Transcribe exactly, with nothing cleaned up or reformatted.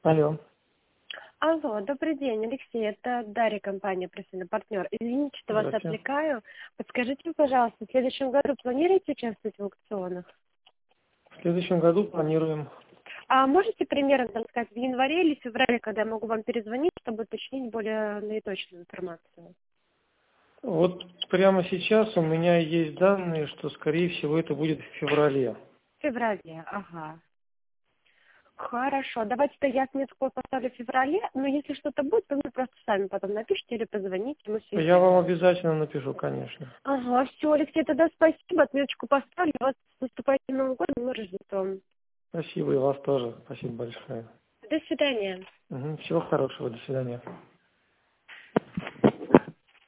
Алло. Алло, добрый день, Алексей, это Дарья, компания «Профессиональный партнер». Извините, что вас Здравствуйте. отвлекаю. Подскажите, пожалуйста, в следующем году планируете участвовать в аукционах? В следующем году планируем. А можете примерно там сказать, в январе или феврале, когда я могу вам перезвонить, чтобы уточнить более наиточную информацию? Вот прямо сейчас у меня есть данные, что, скорее всего, это будет в феврале. В феврале, ага. Хорошо, давайте-то я отметку поставлю в феврале, но если что-то будет, вы мне просто сами потом напишите или позвоните, мы все Я вам сделаем. обязательно напишу, конечно. Ага, все, Алексей, тогда спасибо, отметочку поставлю, вас с наступающим Новым годом и Рождеством. Спасибо, и вас тоже. Спасибо большое. До свидания. Мгм. Всего хорошего. До свидания.